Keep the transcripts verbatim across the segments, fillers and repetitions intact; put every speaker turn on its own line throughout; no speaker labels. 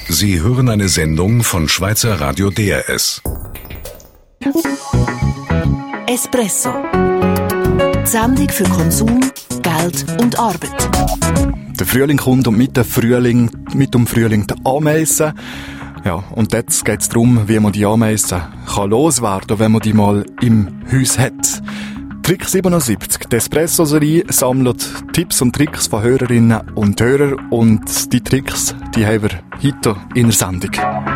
Sie hören eine Sendung von Schweizer Radio D R S.
Espresso. Die Sendung für Konsum, Geld und Arbeit.
Der Frühling kommt und mit dem Frühling, mit dem Frühling die Ameisen. Ja, und jetzt geht es darum, wie man die Ameisen kann loswerden, wenn man die mal im Haus hat. Trick siebenundsiebzig. Die Espresso-Serie sammelt Tipps und Tricks von Hörerinnen und Hörern und die Tricks, die haben wir heute in der Sendung.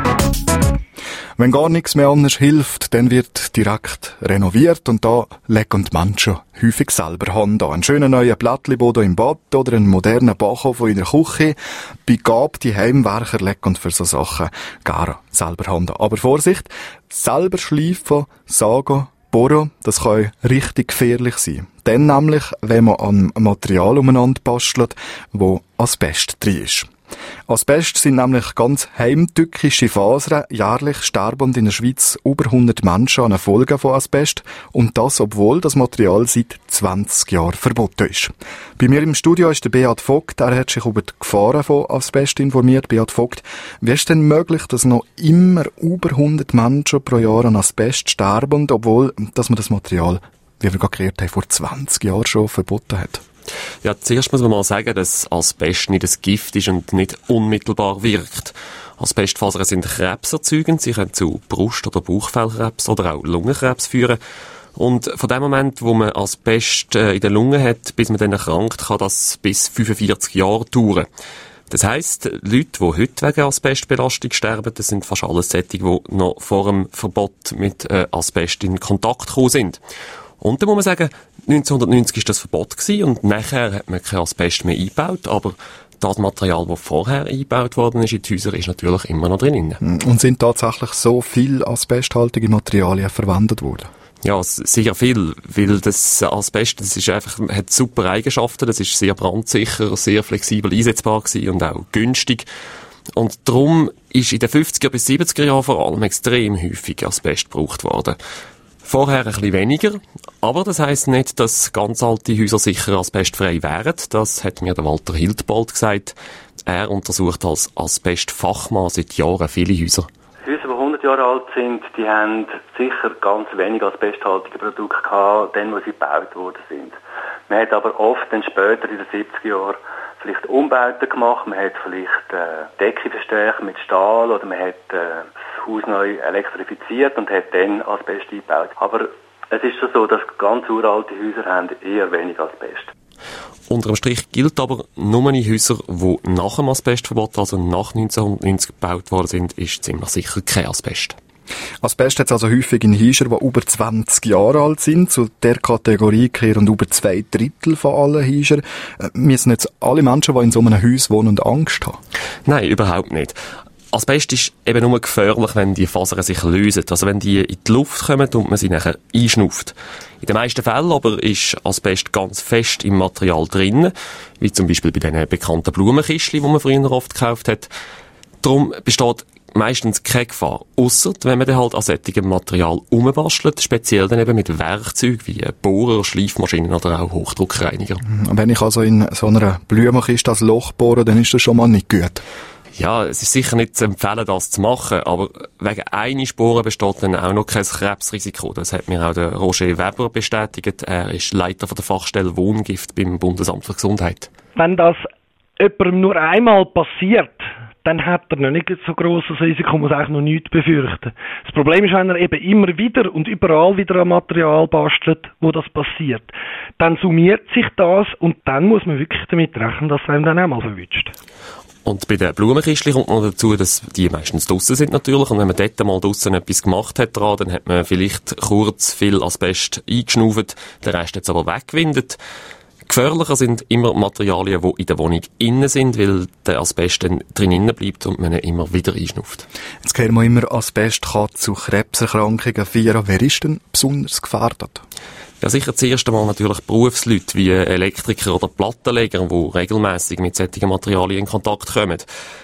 Wenn gar nichts mehr anders hilft, dann wird direkt renoviert und da legen die Menschen häufig selber Hand an. Einen schönen neuen Plättchenboden im Bad oder einen modernen Backofen in der Küche. Begabte Heimwerker legen für so Sachen gerne selber Hand an. Aber Vorsicht, selber schleifen, sagen, bohren, das kann richtig gefährlich sein. Dann nämlich, wenn man an Material umeinander bastelt, wo Asbest drin ist. Asbest sind nämlich ganz heimtückische Fasern. Jährlich sterben in der Schweiz über hundert Menschen an den Folgen von Asbest. Und das, obwohl das Material seit zwanzig Jahren verboten ist. Bei mir im Studio ist der Beat Vogt. Er hat sich über die Gefahren von Asbest informiert. Beat Vogt, wie ist denn möglich, dass noch immer über hundert Menschen pro Jahr an Asbest sterben, obwohl dass man das Material, wie wir gerade gehört haben, vor zwanzig Jahren schon verboten hat?
Ja, zuerst muss man mal sagen, dass Asbest nicht ein Gift ist und nicht unmittelbar wirkt. Asbestfasern sind krebserzeugend, sie können zu Brust- oder Bauchfellkrebs oder auch Lungenkrebs führen. Und von dem Moment, wo man Asbest in der Lunge hat, bis man dann erkrankt, kann das bis fünfundvierzig Jahre dauern. Das heisst, Leute, die heute wegen Asbestbelastung sterben, das sind fast alles solche, die noch vor dem Verbot mit Asbest in Kontakt gekommen sind. Und dann muss man sagen, neunzehnhundertneunzig war das Verbot gewesen und nachher hat man kein Asbest mehr eingebaut, aber das Material, das vorher eingebaut worden ist in die Häuser, ist natürlich immer noch drin.
Und sind tatsächlich so viele asbesthaltige Materialien verwendet worden?
Ja, sehr viel, weil das Asbest, das ist einfach, hat super Eigenschaften, das ist sehr brandsicher, sehr flexibel einsetzbar gewesen und auch günstig. Und darum ist in den fünfziger bis siebziger Jahren vor allem extrem häufig Asbest gebraucht worden. Vorher ein bisschen weniger, aber das heisst nicht, dass ganz alte Häuser sicher asbestfrei wären. Das hat mir der Walter Hildbold gesagt. Er untersucht als Asbestfachmann seit Jahren viele Häuser.
Häuser, die hundert Jahre alt sind, die haben sicher ganz wenig asbesthaltige Produkte gehabt, dann, wo sie gebaut worden sind. Man hat aber oft dann später in den siebziger Jahren vielleicht Umbauten gemacht, man hat vielleicht äh, Decke verstärkt mit Stahl oder man hat äh, das Haus neu elektrifiziert und hat dann Asbest eingebaut. Aber es ist schon so, dass ganz uralte Häuser haben eher wenig Asbest.
Unter dem Strich gilt aber, nur in Häusern, die nach dem Asbestverbot, also nach neunzehnhundertneunzig gebaut worden sind, ist ziemlich sicher kein Asbest.
Asbest hat es also häufig in Häusern, die über zwanzig Jahre alt sind. Zu der Kategorie gehören über zwei Drittel von allen Häusern. Müssen jetzt alle Menschen, die in so einem Haus wohnen, Angst haben?
Nein, überhaupt nicht. Asbest ist eben nur gefährlich, wenn die Fasern sich lösen. Also wenn die in die Luft kommen und man sie nachher einschnauft. In den meisten Fällen aber ist Asbest ganz fest im Material drin, wie zum Beispiel bei diesen bekannten Blumenkistchen, die man früher oft gekauft hat. Darum besteht meistens keine Gefahr, ausser wenn man dann halt an solchem Material rumbastelt, speziell dann eben mit Werkzeugen wie Bohrer, Schleifmaschinen oder auch Hochdruckreiniger.
Wenn ich also in so einer Blumenkiste das Loch bohre, dann ist das schon mal nicht gut.
Ja, es ist sicher nicht zu empfehlen, das zu machen, aber wegen einer Sporen besteht dann auch noch kein Krebsrisiko. Das hat mir auch der Roger Weber bestätigt. Er ist Leiter von der Fachstelle Wohngift beim Bundesamt für Gesundheit.
Wenn das jemandem nur einmal passiert, dann hat er noch nicht so grosses Risiko, muss eigentlich noch nichts befürchten. Das Problem ist, wenn er eben immer wieder und überall wieder an Material bastelt, wo das passiert, dann summiert sich das und dann muss man wirklich damit rechnen, dass es einem dann einmal verwünscht.
Und bei den Blumenkistchen kommt noch dazu, dass die meistens draussen sind natürlich. Und wenn man dort mal draussen etwas gemacht hat dran, dann hat man vielleicht kurz viel Asbest eingeschnauft, der Rest jetzt aber weggewindet. Gefährlicher sind immer Materialien, die in der Wohnung innen sind, weil der Asbest dann drinnen bleibt und man ihn immer wieder einschnauft.
Jetzt hören wir immer, Asbest kann zu Krebserkrankungen führen. Wer ist denn besonders gefährdet?
Ja, sicher zuerst einmal natürlich Berufsleute wie Elektriker oder Plattenleger, die regelmässig mit solchen Materialien in Kontakt kommen.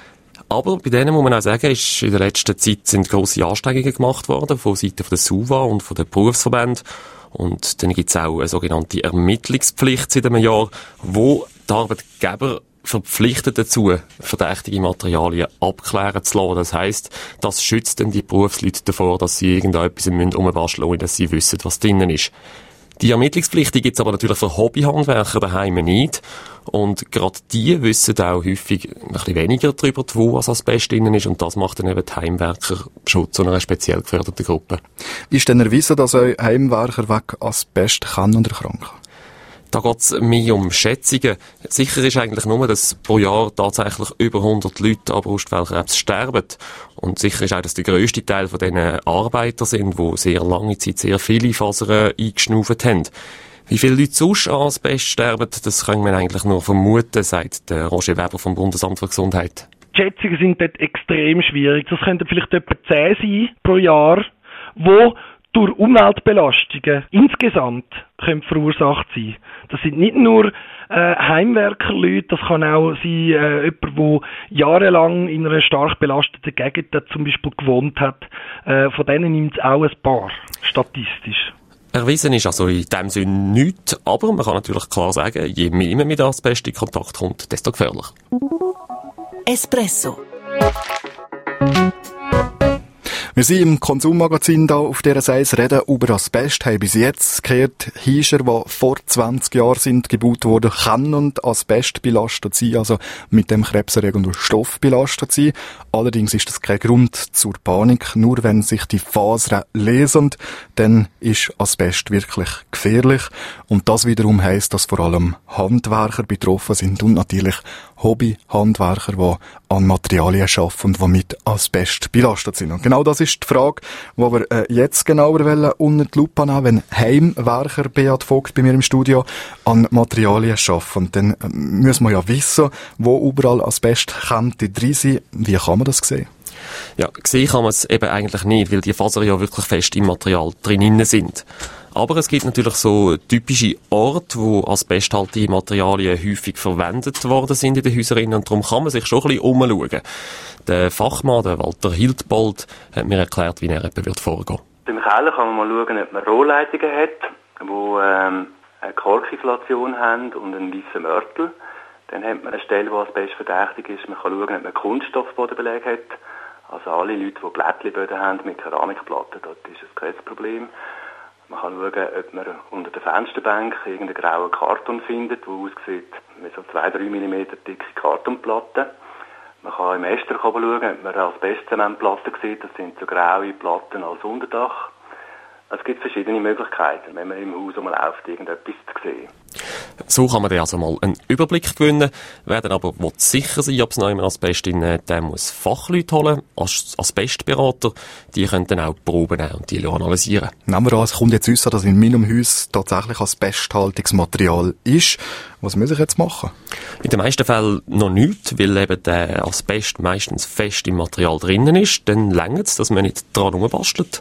Aber bei denen muss man auch sagen, ist in der letzten Zeit sind grosse Anstrengungen gemacht worden von Seiten der SUVA und von den Berufsverbänden. Und dann gibt es auch eine sogenannte Ermittlungspflicht seit einem Jahr, wo die Arbeitgeber verpflichtet dazu, verdächtige Materialien abklären zu lassen. Das heisst, das schützt dann die Berufsleute davor, dass sie irgendetwas umbasteln müssen, ohne dass sie wissen, was drinnen ist. Die Ermittlungspflicht gibt es aber natürlich für Hobbyhandwerker daheim nicht. Und gerade die wissen auch häufig ein bisschen weniger darüber, wo Asbest drin ist. Und das macht dann eben die Heimwerker schon zu einer speziell geförderten Gruppe.
Ist denn erwiesen, dass ein Heimwerker wegen Asbest kann und erkranken?
Da geht es mehr um Schätzungen. Sicher ist eigentlich nur, dass pro Jahr tatsächlich über hundert Leute an Brustfellkrebs sterben. Und sicher ist auch, dass der grösste Teil von diesen Arbeiter sind, die sehr lange Zeit sehr viele Fasern eingeschnauft haben. Wie viele Leute sonst an Asbest sterben, das können wir eigentlich nur vermuten, sagt der Roger Weber vom Bundesamt für Gesundheit.
Die Schätzungen sind dort extrem schwierig. Das könnten vielleicht etwa zehn sein pro Jahr, wo durch Umweltbelastungen insgesamt können verursacht sein. Das sind nicht nur äh, Heimwerkerleute, das kann auch sein, äh, jemand, der jahrelang in einer stark belasteten Gegend zum Beispiel gewohnt hat. Äh, von denen nimmt es auch ein paar, statistisch.
Erwiesen ist also in dem Sinne nichts, aber man kann natürlich klar sagen, je mehr man mit Asbest in Kontakt kommt, desto gefährlicher.
Espresso.
Wir sind im Konsummagazin da auf dieser Seite reden über Asbest. Haben bis jetzt gehört, Hiescher, die vor zwanzig Jahren sind gebaut wurden, können und Asbest belastet sein, also mit dem krebserregenden Stoff belastet sein. Allerdings ist das kein Grund zur Panik. Nur wenn sich die Fasern lesen, dann ist Asbest wirklich gefährlich. Und das wiederum heisst, dass vor allem Handwerker betroffen sind und natürlich Hobbyhandwerker, die an Materialien arbeiten und die mit Asbest belastet sind. Und genau das ist die Frage, die wir äh, jetzt genauer wollen, unter die Lupe nehmen, wenn Heimwerker, Beat Vogt bei mir im Studio, an Materialien arbeiten. Dann äh, müssen wir ja wissen, wo überall Asbest könnte drin sein. Wie kann man das sehen?
Ja, sehen kann man es eben eigentlich nicht, weil die Fasern ja wirklich fest im Material drin sind. Aber es gibt natürlich so typische Orte, wo asbesthaltige Materialien häufig verwendet worden sind in den Häusern, und darum kann man sich schon ein bisschen umschauen. Der Fachmann, der Walter Hildbold, hat mir erklärt, wie er etwa wird vorgehen.
Im Keller kann man mal schauen, ob man Rohrleitungen hat, die ähm, eine Korkinflation haben und einen weißen Mörtel. Dann hat man eine Stelle, wo Asbest verdächtig ist. Man kann schauen, ob man Kunststoffbodenbeleg hat. Also alle Leute, die Glättchenböden haben mit Keramikplatten, dort ist es kein Problem. Man kann schauen, ob man unter der Fensterbank irgendeinen grauen Karton findet, der aussieht wie so zwei bis drei Millimeter dicke Kartonplatten. Man kann im Esterkabel schauen, ob man Asbestzementplatten sieht. Das sind so graue Platten als Unterdach. Es gibt verschiedene Möglichkeiten, wenn man im Haus einmal läuft, irgendetwas zu sehen.
So kann man dann also mal einen Überblick gewinnen. Wer dann aber sicher sein will, ob es noch immer Asbest in äh, der muss Fachleute holen, As- Asbestberater, die können dann auch Proben nehmen und die analysieren.
Nehmen wir an, es kommt jetzt raus, dass in meinem Haus tatsächlich asbesthaltiges Material ist. Was muss ich jetzt machen?
In den meisten Fällen noch nichts, weil eben der Asbest meistens fest im Material drinnen ist. Dann reicht es, dass man nicht dran rumbastelt.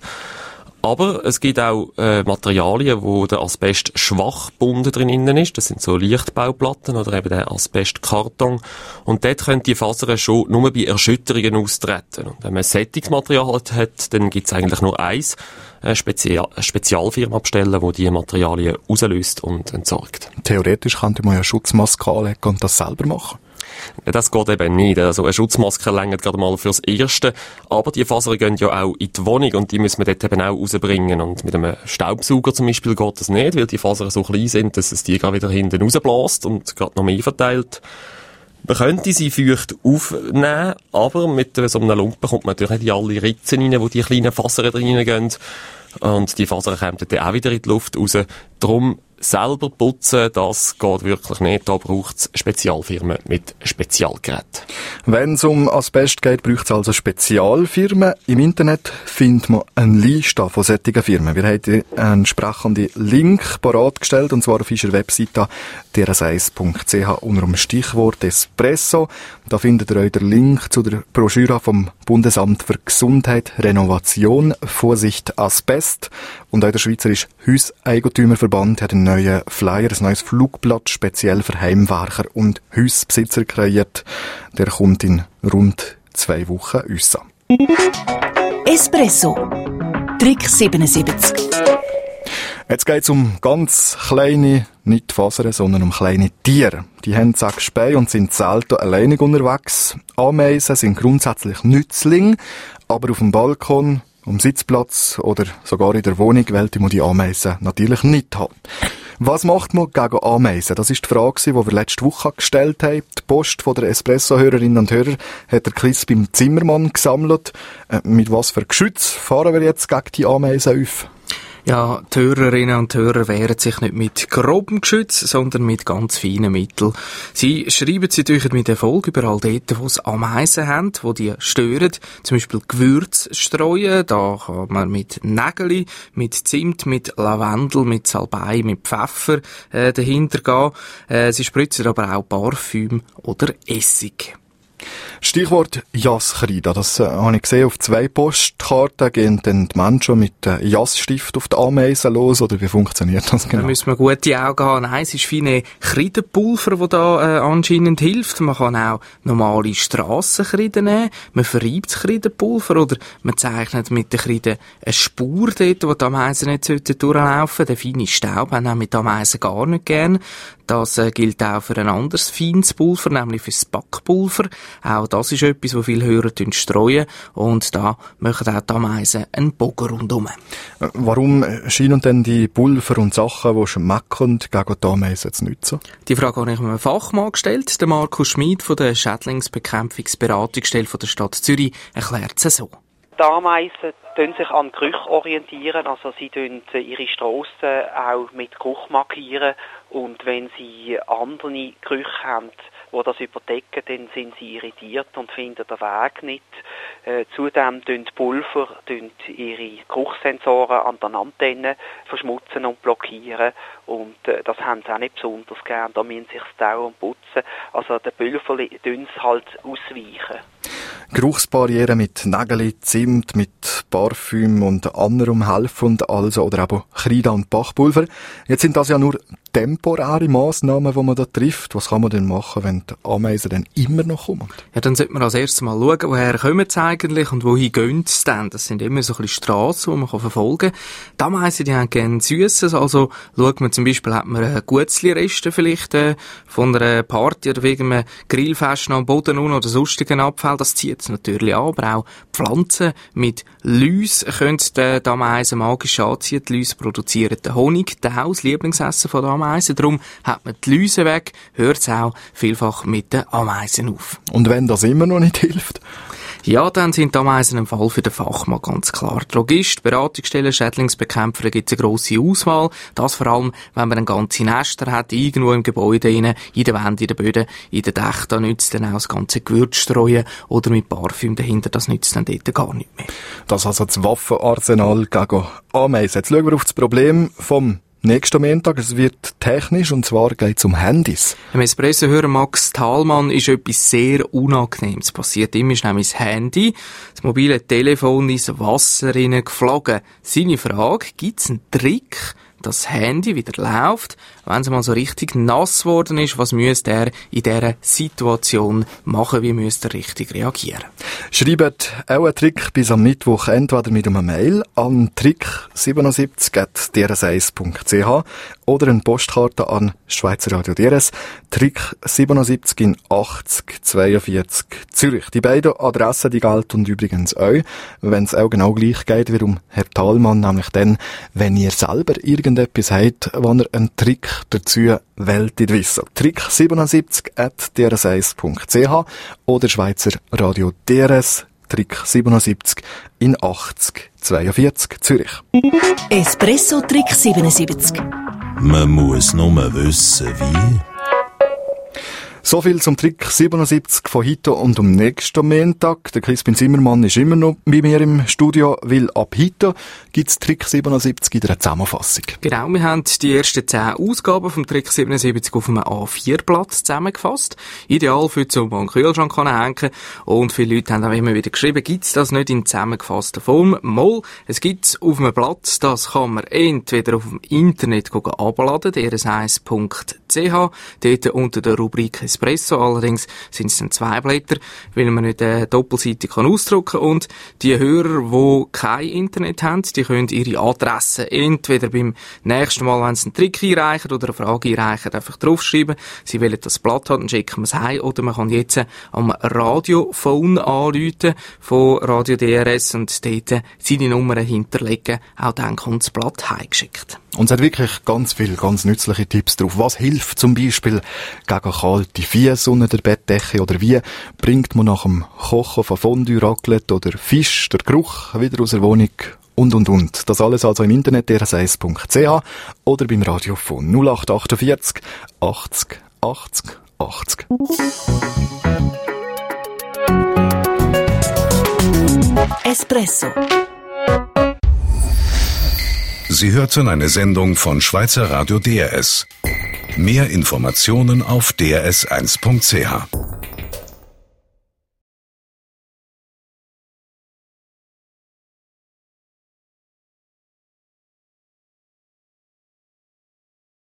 Aber es gibt auch äh, Materialien, wo der Asbest schwach gebunden drin ist. Das sind so Leichtbauplatten oder eben der Asbestkarton. Und dort können die Fasern schon nur bei Erschütterungen austreten. Und wenn man Sättigungsmaterial hat, dann gibt es eigentlich nur eins, eine, Spezial- eine Spezialfirma abstellen, die diese Materialien rauslöst und entsorgt.
Theoretisch könnte man ja Schutzmaske anlegen und das selber machen.
Das geht eben nicht. Also eine Schutzmaske reicht gerade mal fürs Erste. Aber die Fasern gehen ja auch in die Wohnung und die müssen wir dort eben auch rausbringen. Und mit einem Staubsauger zum Beispiel geht das nicht, weil die Fasern so klein sind, dass es die gerade wieder hinten rausbläst und gerade noch mehr verteilt. Man könnte sie feucht aufnehmen, aber mit so einem Lumpen kommt man natürlich nicht in alle Ritzen rein, wo die kleinen Fasern reingehen. Und die Fasern kommen dann auch wieder in die Luft raus. Darum selber putzen, das geht wirklich nicht. Da braucht es Spezialfirmen mit Spezialgeräten. Wenn
es um Asbest geht, braucht es also Spezialfirmen. Im Internet findet man eine Liste von solchen Firmen. Wir haben einen entsprechenden Link parat gestellt, und zwar auf unserer Webseite d r s eins punkt c h unter dem Stichwort Espresso. Da findet ihr euch den Link zu der Broschüre vom Bundesamt für Gesundheit, Renovation, Vorsicht Asbest. Und auch der Schweizerische Hauseigentümerverband hat einen neuen Flyer, ein neues Flugblatt, speziell für Heimwerker und Hausbesitzer kreiert. Der kommt in rund zwei Wochen raus.
Espresso. Trick siebenundsiebzig.
Jetzt geht's um ganz kleine, nicht Fasern, sondern um kleine Tiere. Die haben sechs Späne und sind selten alleinig unterwegs. Ameisen sind grundsätzlich Nützlinge, aber auf dem Balkon, am Sitzplatz oder sogar in der Wohnung wollte man die Ameisen natürlich nicht haben. Was macht man gegen Ameisen? Das ist die Frage, die wir letzte Woche gestellt haben. Die Post von der Espresso-Hörerinnen und Hörer hat der Chris beim Zimmermann gesammelt. Äh, mit was für Geschütz fahren wir jetzt gegen die Ameisen auf?
Ja, die Hörerinnen und Hörer wehren sich nicht mit grobem Geschütz, sondern mit ganz feinen Mitteln. Sie schreiben sie durch mit Erfolg überall dort, wo es Ameisen haben, wo die stören. Zum Beispiel Gewürz streuen, da kann man mit Nägeli, mit Zimt, mit Lavendel, mit Salbei, mit Pfeffer äh, dahinter gehen. Äh, sie spritzen aber auch Parfüm oder Essig.
Stichwort Jasskreide. Das äh, habe ich gesehen auf zwei Postkarten. Gehen dann die Menschen mit äh, Jassstift auf die Ameisen los, oder wie funktioniert das genau?
Da müssen wir gute Augen haben. Nein, es ist feine Kreidepulver, das da äh, anscheinend hilft. Man kann auch normale Strassenkreide nehmen. Man verreibt das Kreidepulver oder man zeichnet mit der Kreide eine Spur dort, wo die Ameisen nicht durchlaufen sollten. Den feinen Staub haben auch mit Ameisen gar nicht gern. Das äh, gilt auch für ein anderes feines Pulver, nämlich für das Backpulver. Auch das ist etwas, wo viele Hörer streuen. Und da machen auch die Ameisen einen Bogen rundum.
Warum scheinen denn die Pulver und Sachen, die schmecken, gegen die Ameisen zu nutzen?
Die Frage habe ich einem Fachmann gestellt. Der Markus Schmid von der Schädlingsbekämpfungsberatungsstelle von der Stadt Zürich erklärt es so.
Die Ameisen orientieren sich an Gerüche orientieren, also sie markieren ihre Strassen auch mit Geruch markieren, und wenn sie andere Gerüche haben, die das überdecken, dann sind sie irritiert und finden den Weg nicht. Äh, zudem tun die Pulver tun ihre Geruchssensoren an den Antennen verschmutzen und blockieren, und äh, das haben sie auch nicht besonders gern. Da müssen sie sich dauernd putzen. Also der Pulver tun es halt ausweichen.
Geruchsbarrieren mit Nägeli, Zimt, mit Parfüm und anderem helfen, also, oder eben Kreide und Backpulver. Jetzt sind das ja nur temporäre Massnahmen, die man da trifft. Was kann man denn machen, wenn die Ameisen dann immer noch kommen?
Ja, dann sollte man als erstes mal schauen, woher kommen sie eigentlich und wohin gehen sie denn. Das sind immer so ein bisschen Strassen, die man verfolgen kann. Die Ameisen, die haben gerne Süßes, also schaut man zum Beispiel, hat man ein Gutzli-Reste vielleicht äh, von einer Party oder wegen einem Grillfest am Boden oder sonstigen Abfall. Das zieht es natürlich an, aber auch Pflanzen mit Läuse können die, die Ameisen magisch anziehen. Die Läuse produzieren den Honig, das Lieblingsessen von der Ameisen. Darum hat man die Läuse weg, hört es auch vielfach mit den Ameisen auf.
Und wenn das immer noch nicht hilft?
Ja, dann sind die Ameisen im Fall für den Fachmann ganz klar. Drogist, Beratungsstellen, Schädlingsbekämpfer, da gibt es eine grosse Auswahl. Das vor allem, wenn man ein ganze Nester hat, irgendwo im Gebäude rein, in der Wände, in den Böden, in den Dächern, da nützt dann auch das ganze Gewürz streuen oder mit Parfüm dahinter, das nützt dann dort gar nicht mehr.
Das ist also das Waffenarsenal gegen Ameisen. Jetzt schauen wir auf das Problem vom nächsten Montag. Es wird technisch, und zwar geht es um Handys.
Im Espresso-Hörer Max Thalmann ist etwas sehr Unangenehmes passiert. Ihm ist nämlich das Handy, das mobile Telefon ins Wasser geflogen. Seine Frage, gibt es einen Trick, dass das Handy wieder läuft, wenn es mal so richtig nass geworden ist? Was müsste er in dieser Situation machen? Wie müsste er richtig reagieren?
Schreibt auch einen Trick bis am Mittwoch entweder mit einem Mail an trick siebenundsiebzig at d r s eins punkt c h oder eine Postkarte an Schweizer Radio D R S, Trick siebenundsiebzig in achtzig zweiundvierzig Zürich. Die beiden Adressen, die gelten übrigens auch, wenn es auch genau gleich geht wie um Herr Thalmann, nämlich dann, wenn ihr selber irgendetwas habt, wenn ihr einen Trick dazu wollt wissen. Trick siebenundsiebzig at d r s eins punkt c h oder Schweizer Radio D R S, Trick siebenundsiebzig in achtzig zweiundvierzig Zürich.
Espresso Trick siebenundsiebzig.
Man muss nur wissen, wie.
So viel zum Trick siebenundsiebzig von heute und am nächsten Montag. Der Crispin Zimmermann ist immer noch bei mir im Studio, weil ab heute gibt es Trick siebenundsiebzig in der Zusammenfassung.
Genau, wir haben die ersten zehn Ausgaben vom Trick siebenundsiebzig auf einem A vier Blatt zusammengefasst. Ideal für zum an den Kühlschrank hängen. Und viele Leute haben auch immer wieder geschrieben, gibt es das nicht in zusammengefasster Form? Mal, es gibt es auf einem Blatt, das kann man entweder auf dem Internet abladen, d r s eins punkt c h. Dort unter der Rubrik Espresso. Allerdings sind es dann zwei Blätter, weil man nicht äh, doppelseitig kann ausdrucken kann. Und die Hörer, die kein Internet haben, die können ihre Adresse entweder beim nächsten Mal, wenn sie einen Trick einreichen oder eine Frage einreichen, einfach draufschreiben. Sie wollen das Blatt haben, dann schicken wir es heim. Oder man kann jetzt am Radiophone anrufen von Radio D R S und dort seine Nummern hinterlegen. Auch dann kommt das Blatt heimgeschickt.
Und es hat wirklich ganz viele, ganz nützliche Tipps drauf. Was hilft zum Beispiel gegen kalte Füße unter der Bettdecke? Oder wie bringt man nach dem Kochen von Fondue, Raclette oder Fisch den Geruch wieder aus der Wohnung? Und, und, und. Das alles also im Internet d r s eins punkt c h oder beim Radiophon null acht achtundvierzig achtzig achtzig achtzig.
Espresso.
Sie hörten eine Sendung von Schweizer Radio D R S. Mehr Informationen auf d r s eins punkt c h.